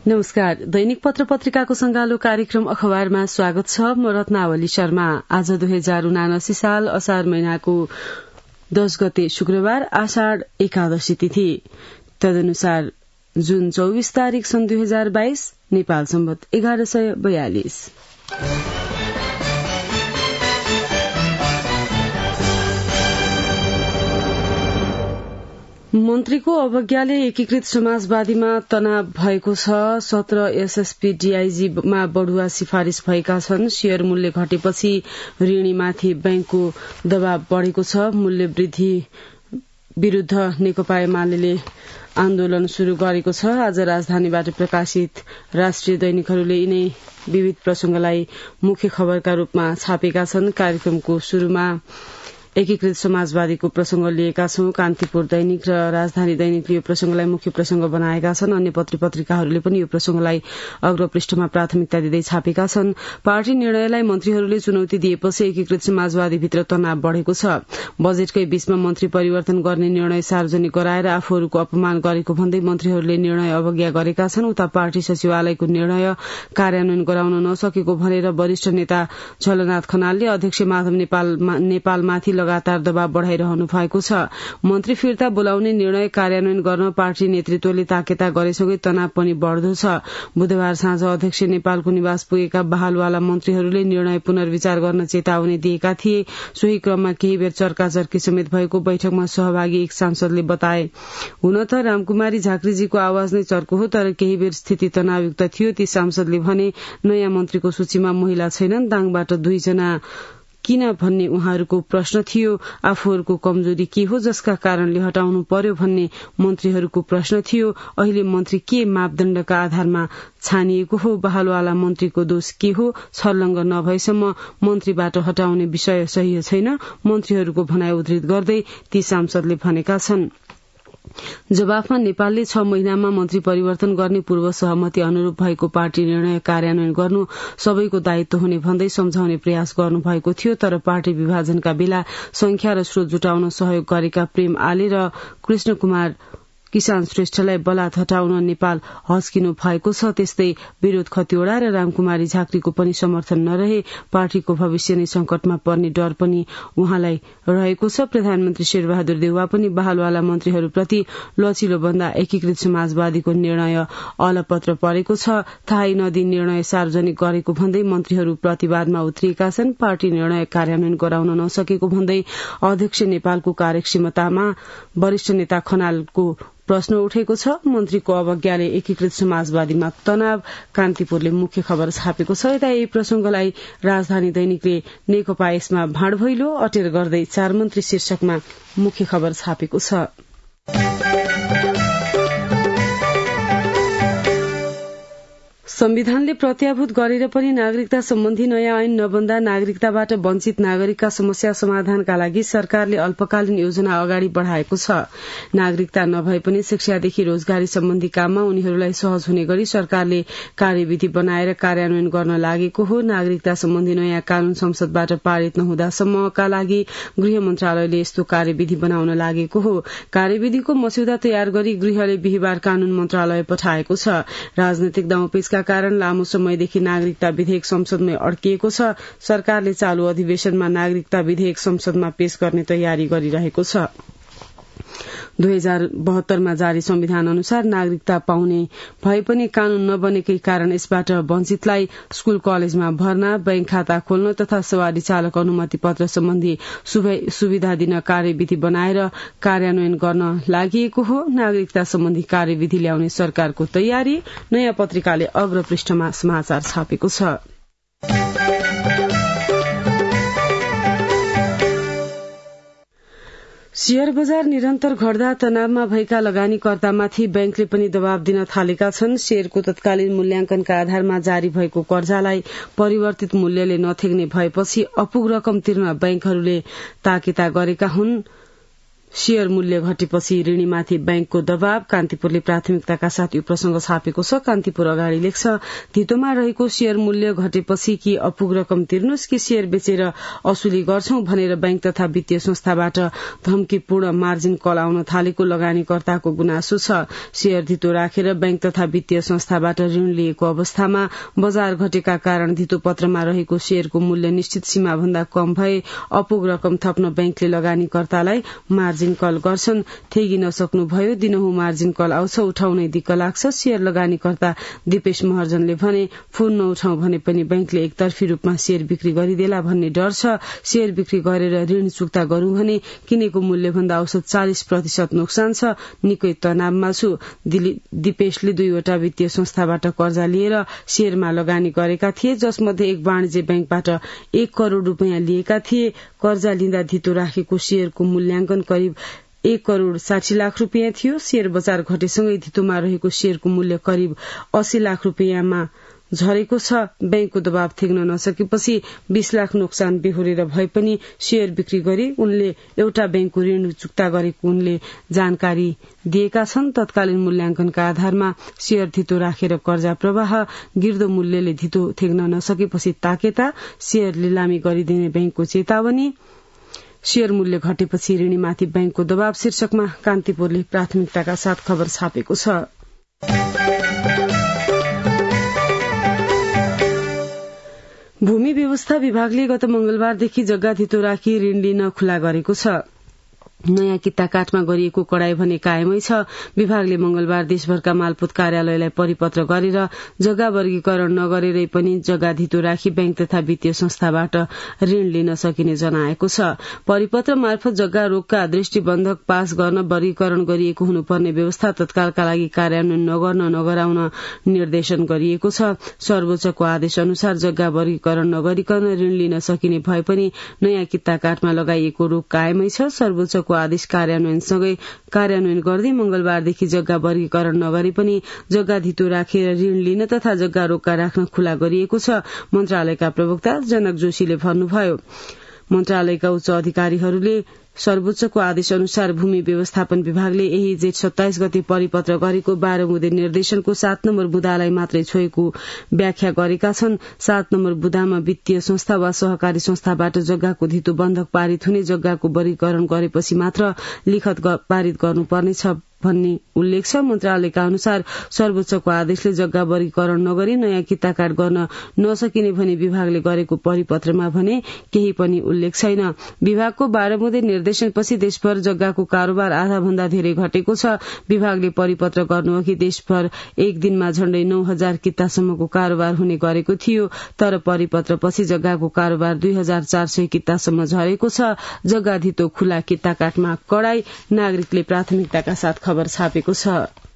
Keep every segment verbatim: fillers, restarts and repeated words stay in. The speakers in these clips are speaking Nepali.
नमस्कार। दैनिक पत्र पत्रिकाको संगालो कार्यक्रम अखबारमा स्वागत छ। म रत्नावली शर्मा। आज दुई हजार उनासी साल असार महिनाको दश गते शुक्रबार आषाढ़ एकादशी तिथि, तदनुसार जुन चौबीस तारीक सन् दुई हजार बाइस, नेपाल सम्वत एघार सय बयालिस। मन्त्रीको अवज्ञाले एकीकृत समाजवादीमा तनाव भएको छ। सत्र एसएसपी डीआईजीमा बढ़ुवा सिफारिश भएका छन्। शेयर मूल्य घटेपछि ऋणीमाथि बैंकको दबाव बढ़ेको छ। मूल्य वृद्धि विरूद्ध नेकपा एमाले आन्दोलन शुरू गरेको छ। आज राजधानीबाट प्रकाशित राष्ट्रिय दैनिकहरूले यिनै विविध प्रसंगलाई मुख्य खबरका रूपमा छापेका छन्। कार्यक्रमको शुरूमा एकीकृत समाजवादीको प्रसंग लिएका छौं। कान्तिपुर दैनिक र राजधानी दैनिकले यो प्रसंगलाई मुख्य प्रसंग बनाएका छन्। अन्य पत्र पत्रिकाहरूले पनि यो प्रसंगलाई अग्रपृष्ठमा प्राथमिकता दिँदै छापेका छन्। पार्टी निर्णयलाई मन्त्रीहरूले चुनौती दिएपछि एकीकृत समाजवादीभित्र तनाव बढ़ेको छ। बजेटकै बीचमा मन्त्री परिवर्तन गर्ने निर्णय सार्वजनिक गराएर आफूहरूको अपमान गरेको भन्दै मन्त्रीहरूले निर्णय अवज्ञा गरेका छन्। उता पार्टी सचिवालयको निर्णय कार्यान्वयन गराउन नसकेको भनेर वरिष्ठ नेता झलनाथ खनालले अध्यक्ष माधव नेपाल नेपालमाथि लगातार दबाव बढ़ाइरहनु भएको छ। मन्त्री फिर्ता बोलाउने निर्णय कार्यान्वयन गर्न पार्टी नेतृत्वले ताकेता गरेसँगै तनाव पनि बढ़दो छ। बुधबार साँझ अध्यक्ष नेपालको निवास पुगेका बहालवाला मन्त्रीहरूले निर्णय पुनर्विचार गर्न चेतावनी दिएका थिए। सोही क्रममा केही बेर चर्काचर्की समेत भएको बैठकमा सहभागी एक सांसदले बताए। हुन त रामकुमारी झाँक्रीजीको आवाज नै चर्को हो, तर केही बेर स्थिति तनावयुक्त थियो। ती सांसदले भने नयाँ मन्त्रीको सूचीमा महिला छैनन्, दाङबाट दुईजना किन भन्ने उहाँहरूको प्रश्न थियो। आफूहरूको कमजोरी के हो जसका कारणले हटाउनु पर्यो भन्ने मन्त्रीहरूको प्रश्न थियो। अहिले मन्त्री के मापदण्डका आधारमा छानिएको हो? बहालवाला मन्त्रीको दोष के हो? छर्लङ्ग नभएसम्म मन्त्रीबाट हटाउने विषय सही छैन, मन्त्रीहरूको भनाइ उद्धृत गर्दै ती सांसदले भनेका छन्। जवाफमा नेपालले छ महिनामा मन्त्री परिवर्तन गर्ने पूर्व सहमति अनुरूप भएको पार्टी निर्णय कार्यान्वयन गर्नु सबैको दायित्व हुने भन्दै सम्झाउने प्रयास गर्नुभएको थियो। तर पार्टी विभाजनका बेला संख्या र स्रोत जुटाउन सहयोग गरेका प्रेम आले र कृष्ण कुमार किसान श्रेष्ठलाई बलात् हटाउन नेपाल हच्किनु भएको छ। त्यस्तै विरोध खतिवड़ा र रामकुमारी झाँक्रीको पनि समर्थन नरहे पार्टीको भविष्य नै संकटमा पर्ने डर पनि उहाँलाई रहेको छ। प्रधानमन्त्री शेरबहादुर देउवा पनि बहालवाला मन्त्रीहरूप्रति लचिलो भन्दा एकीकृत समाजवादीको निर्णय अलपत्र परेको छ। थाहै नदिई निर्णय सार्वजनिक गरेको भन्दै मन्त्रीहरू प्रतिवादमा उत्रिएका छन्। पार्टी निर्णय कार्यान्वयन गराउन नसकेको भन्दै अध्यक्ष नेपालको कार्यक्षमतामा वरिष्ठ नेता खनालको प्रश्न उठेको छ। मन्त्रीको अवज्ञाले एकीकृत समाजवादीमा तनाव, कान्तिपुरले मुख्य खबर छापेको छ। यता यही प्रसंगलाई राजधानी दैनिकले नेकपा यसमा भाँड भैलो अटेर गर्दै चार मन्त्री शीर्षकमा मुख्य खबर छापेको छ। संविधानले प्रत्याभूत गरेर पनि नागरिकता सम्बन्धी नयाँ ऐन नबन्दा नागरिकताबाट वञ्चित नागरिकका समस्या समाधानका लागि सरकारले अल्पकालीन योजना अगाडि बढ़ाएको छ। नागरिकता नभए पनि शिक्षादेखि रोजगारी सम्बन्धी काममा उनीहरूलाई सहज हुने गरी सरकारले कार्यविधि बनाएर कार्यान्वयन गर्न लागेको हो। नागरिकता सम्बन्धी नयाँ कानून संसदबाट पारित नहुँदासम्मका लागि गृह मन्त्रालयले यस्तो कार्यविधि बनाउन लागेको हो। कार्यविधिको मस्यौदा तयार गरी गृहले बिहिबार कानून मन्त्रालय पठाएको छ। राजनैतिक दाउपेचका कारण लामो समयदेखि नागरिकता विधेयक संसदमै अड्किएको छ। सरकारले चालू अधिवेशनमा नागरिकता विधेयक संसदमा पेश गर्ने तयारी गरिरहेको छ। दुई हजार बहत्तरमा जारी संविधान अनुसार नागरिकता पाउने भए पनि कानून नबनेकै कारण यसबाट वञ्चितलाई स्कूल कलेजमा भर्ना, बैंक खाता खोल्न तथा सवारी चालक अनुमति पत्र सम्बन्धी सुविधा दिन कार्यविधि बनाएर कार्यान्वयन गर्न लागि हो। नागरिकता सम्बन्धी कार्यविधि ल्याउने सरकारको तयारी, नयाँ पत्रिकाले अग्रपृष्ठमा समाचार छापेको छ। शेयर बजार निरन्तर घट्दा तनावमा भएका लगानीकर्तामाथि बैंकले पनि दबाव दिन थालेका छन्। शेयरको तत्कालीन मूल्याङ्कनका आधारमा जारी भएको कर्जालाई परिवर्तित मूल्यले नथेग्ने भएपछि अपुग रकम तिर्न बैंकहरूले ताकेता गरेका हुन्। शेयर मूल्य घटेपछि ऋणीमाथि बैंकको दबाव, कान्तिपुरले प्राथमिकताका साथ यो प्रसंग छापेको छ। कान्तिपुर अगाडि लेख्छ, धितोमा रहेको शेयर मूल्य घटेपछि कि अपुग रकम तिर्नुस् कि शेयर बेचेर असुली गर्छौं भनेर बैंक तथा वित्तीय संस्थाबाट धम्कीपूर्ण मार्जिन कल आउन थालेको लगानीकर्ताको गुनासो छ। शेयर धितो राखेर बैंक तथा वित्तीय संस्थाबाट ऋण लिएको अवस्थामा बजार घटेका कारण धितो पत्रमा रहेको शेयरको मूल्य निश्चित सीमा भन्दा कम भए अपुग रकम थप्न बैंकले लगानीकर्तालाई मार्जिन कल गर्छन्। थेगी नसक्नुभयो, दिनहुँ मार्जिन कल आउँछ, उठाउनै दिक्क लाग्छ। शेयर लगानीकर्ता दिपेश महर्जनले भने, फोन नउठाउँ भने पनि बैंकले एकतर्फी रूपमा शेयर बिक्री गरिदेला भन्ने डर छ। शेयर बिक्री गरेर ऋण चुक्ता गरौं भने किनेको मूल्य भन्दा औसत चालिस प्रतिशत नोक्सान छ। निकै तनावमा छु। दिपेशले दुईवटा वित्तीय संस्थाबाट कर्जा लिएर शेयरमा लगानी गरेका थिए, जसमध्ये एक वाणिज्य बैंकबाट एक करोड़ रूपियाँ लिएका थिए। कर्जा लिँदा धितो राखेको शेयरको मूल्याङ्कन करिब एक करोड़ साठी लाख रूपियाँ थियो। शेयर बजार घटेसँगै धितोमा रहेको शेयरको मूल्य करिब अस्सी लाख रूपियाँमा झरेको छ। बैंकको दबाव थेग्न नसकेपछि बीस लाख नोक्सान बेहोरेर भए पनि शेयर बिक्री गरी उनले एउटा बैंकको ऋण चुक्ता गरेको उनले जानकारी दिएका छन्। तत्कालीन मूल्याङ्कनका आधारमा शेयर धितो राखेर कर्जा प्रवाह, गिर्दो मूल्यले धितो थेग्न नसकेपछि ताकेता, शेयर लिलामी गरिदिने बैंकको चेतावनी, शेयर मूल्य घटेपछि ऋणीमाथि बैंकको दबाव शीर्षकमा कान्तिपुरले प्राथमिकताका साथ खबर छापेको छ। भूमि व्यवस्था विभागले गत मंगलबारदेखि जग्गा धितो राखी ऋण लिन खुला गरेको छ। नयाँ किता काठमा गरिएको कडाई भने कायमै छ। विभागले मंगलबार देशभरका मालपोत कार्यालयलाई परिपत्र गरेर जग्गा वर्गीकरण नगरेरै पनि जग्गा धितो राखी बैंक तथा वित्तीय संस्थाबाट ऋण लिन सकिने जनाएको छ। परिपत्र मार्फत जग्गा रोगका दृष्टिबन्धक पास गर्न वर्गीकरण गरिएको हुनुपर्ने व्यवस्था तत्कालका लागि कार्यान्वयन नगर्न नगराउन निर्देशन गरिएको छ। सर्वोच्चको आदेश अनुसार जग्गा वर्गीकरण नगरिकन ऋण लिन सकिने भए पनि नयाँ किता काठमा लगाइएको रोग कायमै छ। सर्वोच्च आदेश कार्यान्वयनसँगै कार्यान्वयन गर्दै मंगलबारदेखि जग्गा वर्गीकरण नगरी पनि जग्गा धितो राखेर ऋण लिन तथा जग्गा रोक्का राख्न खुला गरिएको छ। मन्त्रालयका प्रवक्ता जनक जोशीले भन्नुभयो, मन्त्रालयका उच्च अधिकारीहरूले सर्वोच्चको आदेश अनुसार भूमि व्यवस्थापन विभागले यही जेठ सत्ताइस गते परिपत्र गरेको बाह्र बुँदे निर्देशनको सात नम्बर बुदालाई मात्रै छोएको व्याख्या गरेका छन्। सात नम्बर बुदामा वित्तीय संस्था वा सहकारी संस्थाबाट जग्गाको धितो बन्धक पारित हुने, जग्गाको वर्गीकरण गरेपछि मात्र लिखत पारित गर्नुपर्नेछ भन्ने उल्लेख छ। मन्त्रालयका अनुसार सर्वोच्चको आदेशले जग्गा वर्गीकरण नगरी नयाँ किता काट गर्न नसकिने भनी विभागले गरेको परिपत्रमा भने केही पनि उल्लेख छैन। विभागको बाह्र बुँदे निर्देशनपछि देशभर जग्गाको कारोबार आधा भन्दा धेरै घटेको छ। विभागले परिपत्र गर्नुअघि देशभर एक दिनमा झण्डै नौ हजार कितासम्मको कारोबार हुने गरेको थियो, तर परिपत्रपछि जग्गाको कारोबार दुई हजार चार सय कितासम्म झरेको छ। जग्गा धितो खुला किता काटमा कडाई, नागरिकले प्राथमिकताका साथ खबर छापेको छ।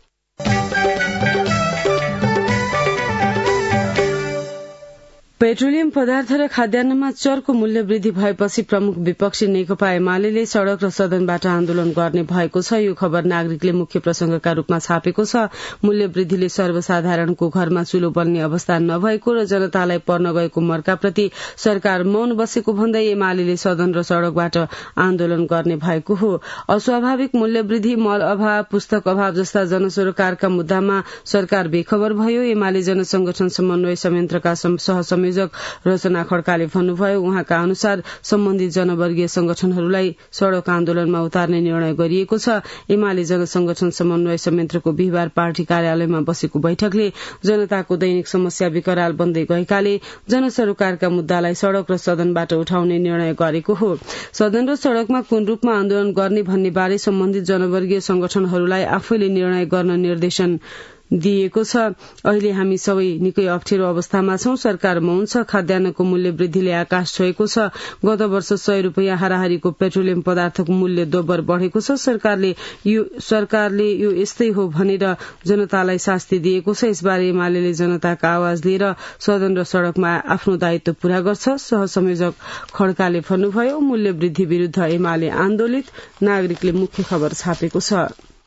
पेट्रोलियम पदार्थ र खाद्यान्नमा चर्को मूल्य वृद्धि भएपछि प्रमुख विपक्षी नेकपा एमाले सड़क र सदनबाट आन्दोलन गर्ने भएको छ। यो खबर नागरिकले मुख्य प्रसंगका रूपमा छापेको छ। मूल्य वृद्धिले सर्वसाधारणको घरमा चुलो बल्ने अवस्था नभएको र जनतालाई पर्न गएको मर्काप्रति सरकार मौन बसेको भन्दै एमाले सदन र सड़कबाट आन्दोलन गर्ने भएको हो। अस्वाभाविक मूल्य वृद्धि, मल अभाव, पुस्तक अभाव जस्ता जनसरोकारका मुद्दामा सरकार बेखबर भयो। एमाले जनसंगठन समन्वय संयन्त्रका सहसंयोजक रचना खड्काले भन्नुभयो, उहाँका अनुसार सम्बन्धित जनवर्गीय संगठनहरूलाई सड़क आन्दोलनमा उतार्ने निर्णय गरिएको छ। एमाले जनसंगठन समन्वय संयन्त्रको बिहिबार पार्टी कार्यालयमा बसेको बैठकले जनताको दैनिक समस्या विकराल बन्दै गएकाले जनसरोकारका मुद्दालाई सड़क र सदनबाट उठाउने निर्णय गरेको हो। सदन र सड़कमा कुन रूपमा आन्दोलन गर्ने भन्ने बारे सम्बन्धित जनवर्गीय संगठनहरूलाई आफैले निर्णय गर्न निर्देशन दिएको छ। अहिले हामी सबै निकै अप्ठ्यारो अवस्थामा छौं। सरकार मौन छ। खाद्यान्नको मूल्य वृद्धिले आकाश छोएको छ। गत वर्ष सय रूपियाँ हाराहारीको पेट्रोलियम पदार्थको मूल्य दोब्बर बढ़ेको छ। सरकारले यो सरकारले यो यस्तै हो भनेर जनतालाई शास्ति दिएको छ। यसबारे एमाले जनताका आवाज लिएर सदन र सड़कमा आफ्नो दायित्व पूरा गर्छ। सहसंयोजक खड्काले भन्नुभयो, मूल्य वृद्धि विरूद्ध एमाले आन्दोलित, नागरिकले मुख्य खबर छापेको छ।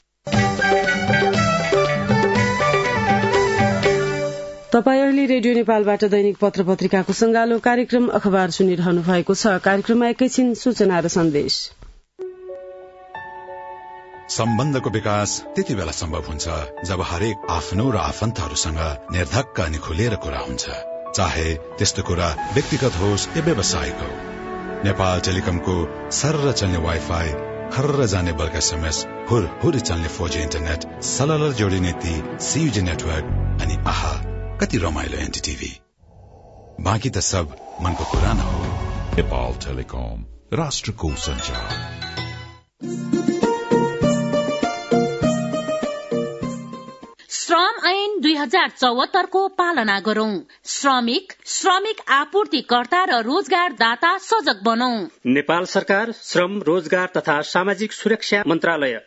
तपाई अहिले रेडियो नेपालबाट दैनिक पत्र पत्रिकाको संगालो कार्यक्रम अखबार सुनिरहनु भएको छ। कार्यक्रममा एकैछिन सूचना र सन्देश। सम्बन्धको विकास त्यति बेला सम्भव हुन्छ जब हरेक आफ्नो र आफन्तहरूसँग निर्धक्क अनि खुलेर कुरा हुन्छ, चाहे त्यस्तो कुरा व्यक्तिगत होस् या व्यावसायिक हो। नेपाल टेलिकमको सर्र चल्ने वाइफाई, खर्र जाने बल्क एसएमएस, हुर हुर चल्ने फोर जी इन्टरनेट, सललर जोडिने ती सीयूजी नेटवर्क अनि आहा कति रमाइलो एनडीटीभी। बाँकी त सब मनको कुरा न हो। नेपाल टेलिकम, राष्ट्रको सञ्चार। श्रम ऐन दुई हजार चौहत्तर को पालना गरौं। श्रमिक, श्रमिक आपूर्तिकर्ता र रोजगारदाता सजग बनौं। नेपाल सरकार, श्रम, रोजगार तथा सामाजिक सुरक्षा मन्त्रालय।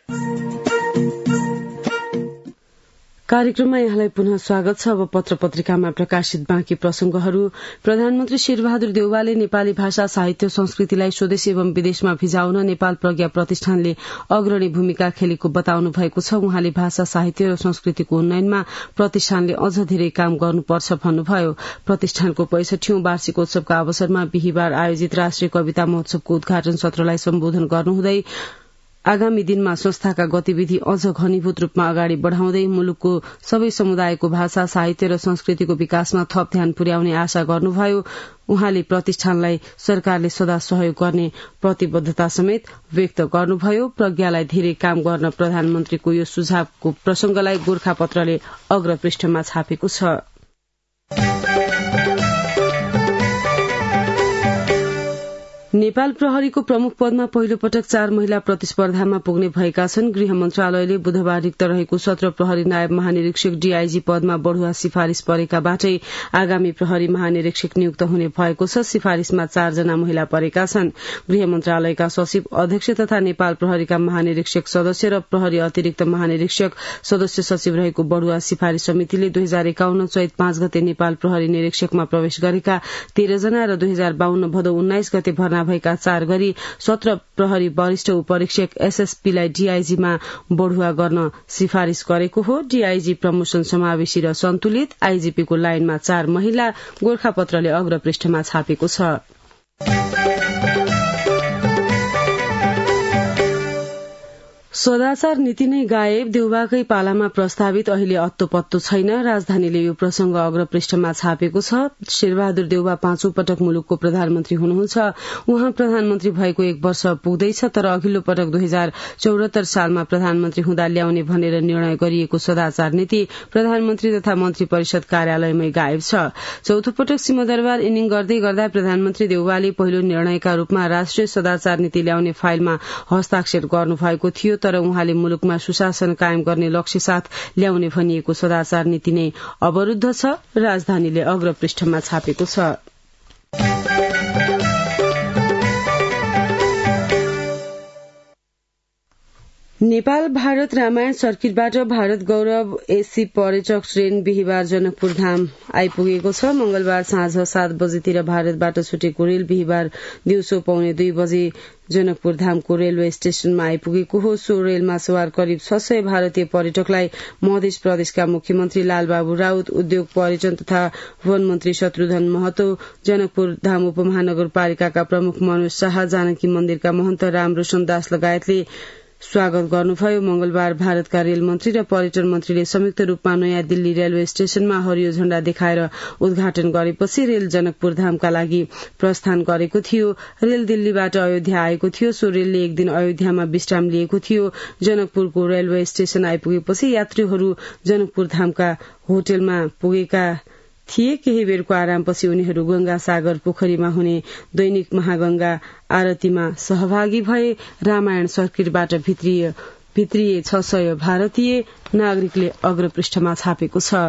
कार्यक्रममा यहाँलाई पुनः स्वागत छ। अब पत्र पत्रिकामा प्रकाशित बाँकी प्रसंगहरू। प्रधानमन्त्री शेरबहादुर देउवाले नेपाली भाषा, साहित्य, संस्कृतिलाई स्वदेश एवं विदेशमा भिजाउन नेपाल प्रज्ञा प्रतिष्ठानले अग्रणी भूमिका खेलेको बताउनु भएको छ। उहाँले भाषा, साहित्य र संस्कृतिको उन्नयनमा प्रतिष्ठानले अझ धेरै काम गर्नुपर्छ भन्नुभयो। प्रतिष्ठानको पैंसठीऔं वार्षिकोत्सवका अवसरमा बिहिबार आयोजित राष्ट्रिय कविता महोत्सवको उद्घाटन सत्रलाई सम्बोधन गर्नुहुँदै आगामी दिनमा संस्थाका गतिविधि अझ घनीभूत रूपमा अगाडि बढ़ाउँदै मुलुकको सबै समुदायको भाषा, साहित्य र संस्कृतिको विकासमा थप ध्यान पुर्याउने आशा गर्नुभयो। उहाँले प्रतिष्ठानलाई सरकारले सदा सहयोग गर्ने प्रतिबद्धता समेत व्यक्त गर्नुभयो। प्रज्ञालाई धेरै काम गर्न प्रधानमन्त्रीको यो सुझावको प्रसंगलाई गोर्खापत्रले अग्रपृष्ठमा छापेको छ। नेपाल प्रहरीको प्रमुख पदमा पहिलो पटक चार महिला प्रतिस्पर्धामा पुग्ने भएका छन्। गृह मन्त्रालयले बुधबार रिक्त रहेको सत्र प्रहरी नायब महानिरीक्षक डीआईजी पदमा बढ़ुवा सिफारिश परेकाबाटै आगामी प्रहरी महानिरीक्षक नियुक्त हुने भएको छ। सिफारिशमा चारजना महिला परेका छन्। गृह मन्त्रालयका सचिव, अध्यक्ष तथा नेपाल प्रहरीका महानिरीक्षक सदस्य र प्रहरी अतिरिक्त महानिरीक्षक सदस्य सचिव रहेको बढ़ुवा सिफारिश समितिले दुई हजार एकाउन्न चैत पाँच गते नेपाल प्रहरी निरीक्षकमा प्रवेश गरेका तेह्रजना र दुई हजार बाहन्न भदौ उन्नाइस गते भर्ना भएका चार गरी सत्र प्रहरी वरिष्ठ उपरीक्षक एसएसपीलाई डीआईजीमा बढ़ुवा गर्न सिफारिश गरेको हो। डीआईजी प्रमोशन समावेशी र सन्तुलित, आईजीपीको लाइनमा चार महिला, गोर्खापत्रले अग्रपृष्ठमा छापेको छ। सदाचार नीति नै गायब, देउबाकै पालामा प्रस्तावित अहिले अत्तोपत्तो छैन। राजधानीले यो प्रसंग अग्रपृष्ठमा छापेको छ। शेरबहादुर देउवा पाँचौं पटक मुलुकको प्रधानमन्त्री हुनुहुन्छ। उहाँ प्रधानमन्त्री भएको एक वर्ष पुग्दैछ, तर अघिल्लो पटक दुई हजार चौहत्तर सालमा प्रधानमन्त्री हुँदा ल्याउने भनेर निर्णय गरिएको सदाचार नीति प्रधानमन्त्री तथा मन्त्री परिषद कार्यालयमै गायब छ। चौथो पटक सिंहदरबार इनिङ गर्दै गर्दा प्रधानमन्त्री देउवाले पहिलो निर्णयका रूपमा राष्ट्रिय सदाचार नीति ल्याउने फाइलमा हस्ताक्षर गर्नुभएको थियो, तर उहाँले मुलुकमा सुशासन कायम गर्ने लक्ष्य साथ ल्याउने भनिएको सदाचार नीति नै अवरूद्ध छ। राजधानीले अग्रपृष्ठमा छापेको छ। नेपाल भारत रामायण सर्किटबाट भारत गौरव एसी पर्यटक ट्रेन बिहिबार जनकपुर धाम आइपुगेको छ। मंगलबार साँझ सात बजेतिर भारतबाट छुटेको रेल बिहिबार दिउँसो पौने दुई बजे जनकपुर धामको रेलवे स्टेशनमा आइपुगेको हो। सो रेलमा सवार करिब छ सय भारतीय पर्यटकलाई मध्य प्रदेशका मुख्यमन्त्री लालबाबु राउत, उद्योग, पर्यटन तथा वन मन्त्री शत्रुघ्न महतो, जनकपुर धाम उपमहानगरपालिकाका प्रमुख मनोज शाह, जानकी मन्दिरका महन्त रामरोशन दास लगायतले स्वागत गर्नुभयो। मंगलबार भारतका रेल मन्त्री र पर्यटन मन्त्रीले संयुक्त रूपमा नयाँ दिल्ली रेलवे स्टेशनमा हरियो झण्डा देखाएर उद्घाटन गरेपछि रेल जनकपुर धामका लागि प्रस्थान गरेको थियो। रेल दिल्लीबाट अयोध्या आएको थियो। सो रेलले एक दिन अयोध्यामा विश्राम लिएको थियो। जनकपुरको रेलवे स्टेशन आइपुगेपछि यात्रीहरू जनकपुर धामका होटलमा पुगेका थिए। केही बेरको आरामपछि उनीहरू गंगा सागर पोखरीमा हुने दैनिक महागंगा आरतीमा सहभागी भए। रामायण सर्किटबाट भित्रिए भित्रिए छ सय भारतीय, नागरिकले अग्रपृष्ठमा छापेको छ।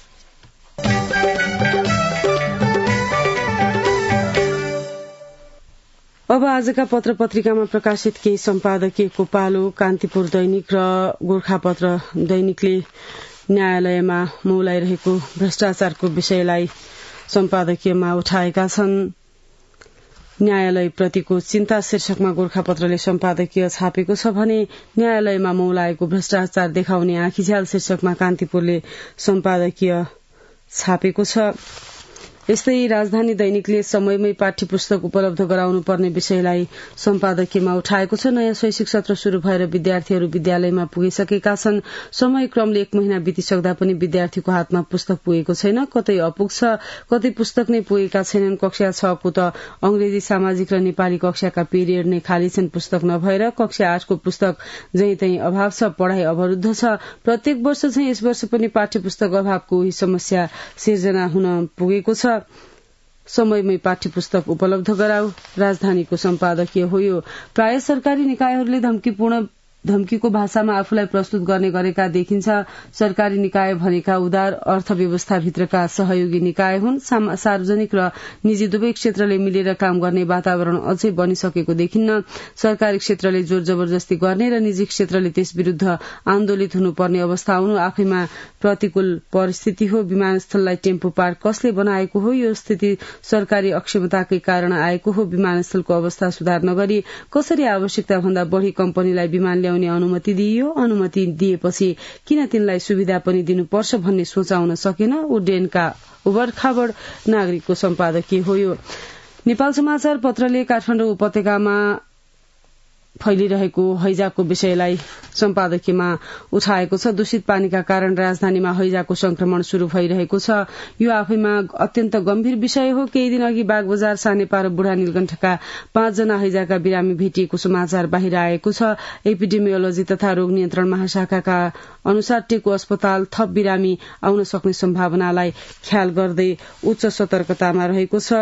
अब आजका पत्र पत्रिकामा प्रकाशित केही सम्पादकीयको पालो। कान्तिपुर दैनिक र गोर्खापत्र दैनिकले न्यायालयमा मौलाइरहेको भ्रष्टाचारको विषयलाई सम्पादकीयमा उठाएका छन्। न्यायालयप्रतिको चिन्ता शीर्षकमा गोर्खापत्रले सम्पादकीय छापेको छ भने न्यायालयमा मौलाएको भ्रष्टाचार देखाउने आँखीझ्याल शीर्षकमा कान्तिपुरले सम्पादकीय छापेको छ। यस्तै राजधानी दैनिकले समयमै पाठ्य पुस्तक उपलब्ध गराउनु पर्ने विषयलाई सम्पादकीयमा उठाएको छ। नयाँ शैक्षिक सत्र शुरू भएर विद्यार्थीहरू विद्यालयमा पुगिसकेका छन्। समय क्रमले एक महिना बितिसक्दा पनि विद्यार्थीको हातमा पुस्तक पुगेको छैन। कतै अपुग्छ, कतै पुस्तक नै पुगेका छैनन्। कक्षा छको त अंग्रेजी, सामाजिक र नेपाली कक्षाका पिरियड नै खाली छन् पुस्तक नभएर। कक्षा आठको पुस्तक जहीँ तहीँ अभाव छ, पढ़ाई अवरुद्ध छ। प्रत्येक वर्ष चाहिँ यस वर्ष पनि पाठ्य पुस्तक अभावको उही समस्या सिर्जना हुन पुगेको छ। समयमै पाठ्य पुस्तक उपलब्ध गराऊ, राजधानीको सम्पादकीय हो यो। प्राय सरकारी निकायहरूले धम्कीपूर्ण धम्कीको भाषामा आफूलाई प्रस्तुत गर्ने गरेका देखिन्छ। सरकारी निकाय भनेका उदार अर्थव्यवस्थाभित्रका सहयोगी निकाय हुन्। सार्वजनिक र निजी दुवै क्षेत्रले मिलेर काम गर्ने वातावरण अझै बनिसकेको देखिन्न। सरकारी क्षेत्रले जोर जबरजस्ती गर्ने र निजी क्षेत्रले त्यस विरूद्ध आन्दोलित हुनुपर्ने अवस्था आउनु आफैमा प्रतिकूल परिस्थिति हो। विमानस्थललाई टेम्पो पार्क कसले बनाएको हो? यो स्थिति सरकारी अक्षमताकै कारण आएको हो। विमानस्थलको अवस्था सुधार नगरी कसरी आवश्यकता भन्दा बढ़ी कम्पनीलाई विमान ल्याउने अनुमति दिइयो? अनुमति दिएपछि किन तिनलाई सुविधा पनि दिनुपर्छ भन्ने सोचाउन सकेन। उड्डयनका उबडखाबड नागरिकको सम्पादकीय हो यो। नेपाल समाचार पत्रले काठमाडौँ उपत्यकामा फैलिरहेको हैजाको विषयलाई सम्पादकीयमा उठाएको छ। दूषित पानीका कारण राजधानीमा हैजाको संक्रमण शुरू भइरहेको छ। यो आफैमा अत्यन्त गम्भीर विषय हो। केही दिन अघि बागबजार, सानेपा र बुढा नीलकण्ठका पाँचजना हैजाका बिरामी भेटिएको समाचार बाहिर आएको छ। एपिडेमियोलोजी तथा रोग नियन्त्रण महाशाखाका अनुसार टेकु अस्पताल थप बिरामी आउन सक्ने सम्भावनालाई ख्याल गर्दै उच्च सतर्कतामा रहेको छ।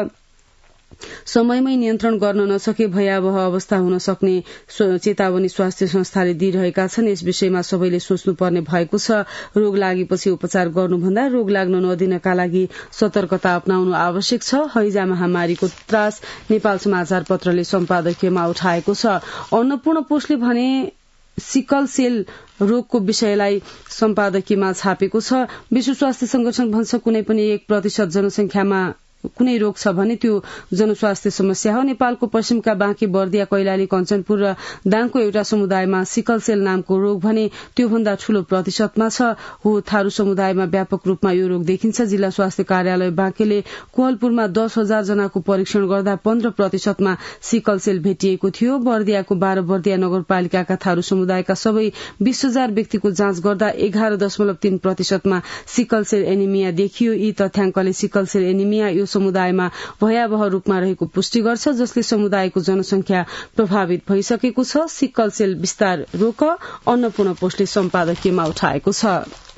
समयमै नियन्त्रण गर्न नसके भयावह अवस्था हुन सक्ने चेतावनी स्वास्थ्य संस्थाले दिइरहेका छन्। यस विषयमा सबैले सोच्नुपर्ने भएको छ। रोग लागेपछि उपचार गर्नुभन्दा रोग लाग्न नदिनका लागि सतर्कता अपनाउनु आवश्यक छ। हैजा महामारीको त्रास नेपाल समाचार पत्रले सम्पादकीयमा उठाएको छ। अन्नपूर्ण पोस्टले भने सिकल सेल रोगको विषयलाई सम्पादकीयमा छापेको छ। विश्व स्वास्थ्य संगठन भन्छ कुनै पनि एक प्रतिशत जनसंख्यामा कुनै रोग छ भने त्यो जनस्वास्थ्य समस्या हो। नेपालको पश्चिमका बाँकी, बर्दिया, कैलाली, कञ्चनपुर र दाङको एउटा समुदायमा सिकल सेल नामको रोग भने त्योभन्दा ठूलो प्रतिशतमा छ। हो थारू समुदायमा व्यापक रूपमा यो रोग देखिन्छ। जिल्ला स्वास्थ्य कार्यालय बाँकेले कोहलपुरमा दस हजार जनाको परीक्षण गर्दा पन्ध्र प्रतिशतमा सिकल सेल भेटिएको थियो। बर्दियाको बाह्र बर्दिया नगरपालिकाका थारू समुदायका सबै बीस हजार व्यक्तिको जाँच गर्दा एघार दशमलव तीन प्रतिशतमा सिकल सेल एनिमिया देखियो। यी तथ्याङ्कले सिकल सेल एनिमिया यो समुदायमा भयावह रूपमा रहेको पुष्टि गर्छ, जसले समुदायको जनसंख्या प्रभावित भइसकेको छ। सिकल सेल विस्तार रोक, अन्नपूर्ण पोस्टले सम्पादकीयमा उठाएको छ।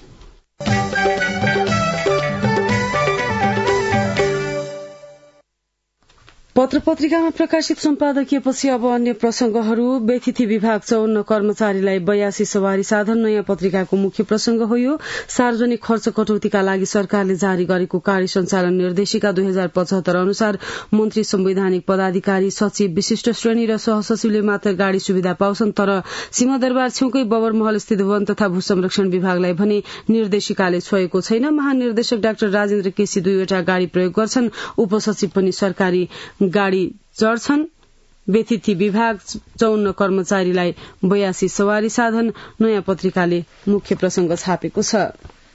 पत्र पत्रिकामा प्रकाशित सम्पादकीयपछि अब अन्य प्रसंगहरू। व्यतिथि विभाग चौन्न कर्मचारीलाई बयासी सवारी साधन नयाँ पत्रिकाको मुख्य प्रसंग हो यो। सार्वजनिक खर्च कटौतीका लागि सरकारले जारी गरेको कार्य संचालन निर्देशिका दुई हजार पचहत्तर अनुसार मन्त्री, संवैधानिक पदाधिकारी, सचिव, विशिष्ट श्रेणी र सहसचिवले मात्र गाड़ी सुविधा पाउँछन्। तर सिंहदरबार छेउकै बबरमहल स्थित वन तथा भू संरक्षण विभागलाई भने निर्देशिकाले छोएको छैन। महानिर्देशक डाक्टर राजेन्द्र केसी दुईवटा गाड़ी प्रयोग गर्छन्। उपसचिव पनि सरकारी गाड़ी चढ्छन्। व्यतिथि विभाग चौन्न कर्मचारीलाई बयासी सवारी साधन नयाँ पत्रिकाले मुख्य प्रसंग छापेको छ।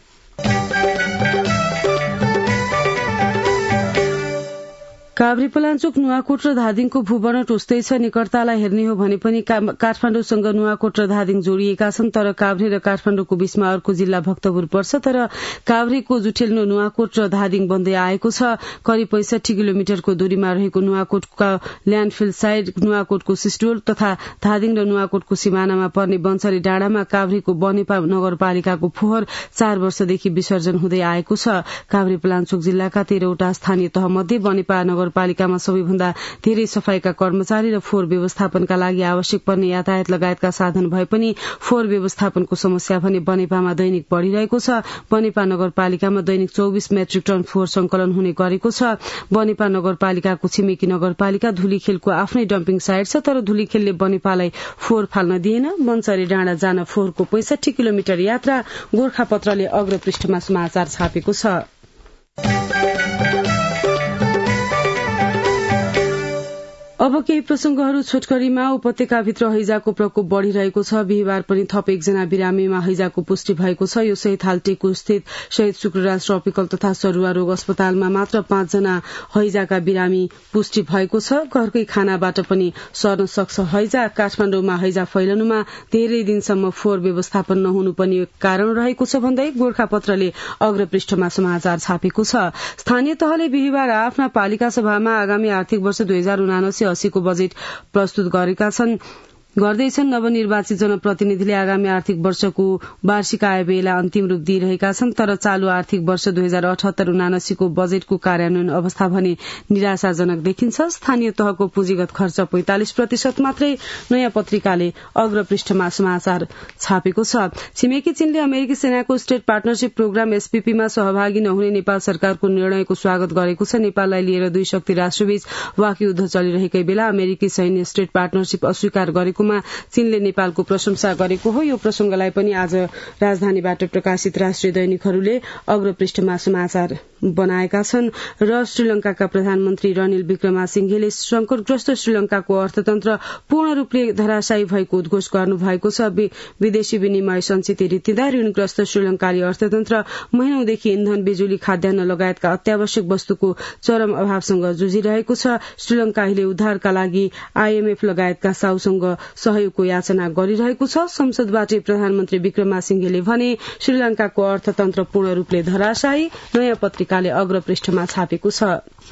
काभ्रेपलाञ्चोक, नुवाकोट र धादिङको भूबनट उस्तै छ। निकटतालाई हेर्ने हो भने पनि काठमाडौँसँग नुवाकोट र धादिङ जोडिएका छन्। तर काभ्रे र काठमाडौँको बीचमा अर्को जिल्ला भक्तपुर पर्छ। तर काभ्रेको जुठेल्नो नुवाकोट र धादिङ बन्दै आएको छ। करिब पैंसठी किलोमिटरको दूरीमा रहेको नुवाकोटका ल्याण्डफिल साइड, नुवाकोटको सिस्टोल तथा धादिङ र नुवाकोटको सिमानामा पर्ने बन्सरी डाँडामा काभ्रेको बनेपा नगरपालिकाको फोहोर चार वर्षदेखि विसर्जन हुँदै आएको छ। काभ्रेपलाञ्चोक जिल्लाका तेह्रवटा स्थानीय तह मध्ये बनेपा नगरपालिकामा सबैभन्दा धेरै सफाईका कर्मचारी र फोहोर व्यवस्थापनका लागि आवश्यक पर्ने यातायात लगायतका साधन भए पनि फोहोर व्यवस्थापनको समस्या भने बनेपामा दैनिक बढ़िरहेको छ। बनेपा नगरपालिकामा दैनिक चौबीस मेट्रिक टन फोहोर संकलन हुने गरेको छ। बनेपा नगरपालिकाको छिमेकी नगरपालिका धुलीखेलको आफ्नै डम्पिङ साइट छ। तर धुलीखेलले बनेपालाई फोहोर फाल्न दिएन। बन्सरी डाँडा जान फोहोरको पैंसठी किलोमिटर यात्रा, गोर्खापत्रले अग्रपृष्ठमा समाचार छापेको छ। अब केही प्रसंगहरू छोटकरीमा। उपत्यकाभित्र हैजाको प्रकोप बढ़िरहेको छ। बिहिबार पनि थप एकजना बिरामीमा हैजाको पुष्टि भएको छ। यो सहित हाल टेकु स्थित शहीद शुक्रराज ट्रपिकल तथा सरुवा रोग अस्पतालमा मात्र पाँचजना हैजाका बिरामी पुष्टि भएको छ। घरकै खानाबाट पनि सर्न सक्छ हैजा। काठमाडौँमा हैजा फैलनुमा धेरै दिनसम्म फोहोर व्यवस्थापन नहुनु पनि कारण रहेको छ भन्दै गोर्खापत्रले अग्रपृष्ठमा समाचार छापेको छ। स्थानीय तहले बिहिबार आफ्ना पालिका सभामा आगामी आर्थिक वर्ष दुई हजार उनासी अस्सीको बजेट प्रस्तुत गरेका छन् गर्दैछन्। नवनिर्वाचित जनप्रतिनिधिले आगामी आर्थिक वर्षको वार्षिक आय व्ययलाई अन्तिम रूप दिइरहेका छन्। तर चालू आर्थिक वर्ष दुई हजार अठहत्तर उनासीको बजेटको कार्यान्वयन अवस्था भने निराशाजनक देखिन्छ। स्थानीय तहको पुँजीगत खर्च पैंतालिस प्रतिशत मात्रै नयाँ पत्रिकाले अग्रपृष्ठमा समाचार छापेको छ। छिमेकी चीनले अमेरिकी सेनाको स्टेट पार्टनरशिप प्रोग्राम एसपीपीमा सहभागी नहुने नेपाल सरकारको निर्णयको स्वागत गरेको छ। नेपाललाई लिएर दुई शक्ति राष्ट्रबीच वाकयुद्ध चलिरहेकै बेला अमेरिकी सैन्य स्टेट पार्टनरशिप अस्वीकार गरेको चीनले नेपालको प्रशंसा गरेको हो। यो प्रसंगलाई पनि आज राजधानीबाट प्रकाशित राष्ट्रिय दैनिकहरूले अग्रपृष्ठमा समाचार बनाएका छन्। र श्रीलंकाका प्रधानमन्त्री रनिल विक्रमासिंघेले संकटग्रस्त श्रीलंकाको अर्थतन्त्र पूर्ण रूपले धराशायी भएको उद्घोष गर्नुभएको छ। विदेशी विनिमय संचित रित्तिँदा ऋणग्रस्त श्रीलंकाली अर्थतन्त्र महिनौदेखि इन्धन, बिजुली, खाद्यान्न लगायतका अत्यावश्यक वस्तुको चरम अभावसँग जुझिरहेको छ। श्रीलंका अहिले उद्धारका लागि आईएमएफ लगायतका साउसँग सहयोगको याचना गरिरहेको छ। संसदबाट प्रधानमन्त्री विक्रमासिंघेले भने श्रीलंकाको अर्थतन्त्र पूर्ण रूपले धराशायी। नयाँ पत्रिकाले अग्रपृष्ठमा छापेको छ।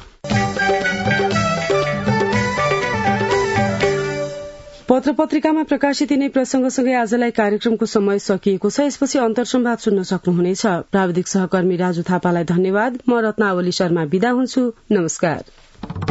पत्र पत्रिकामा प्रकाशित यिनै प्रसंगसँगै आजलाई कार्यक्रमको समय सकिएको छ। यसपछि अन्तर्संवाद सुन्न सक्नुहुनेछ। प्राविधिक सहकर्मी राजु थापालाई धन्यवाद। म रत्नावली शर्मा बिदा हुन्छु। नमस्कार।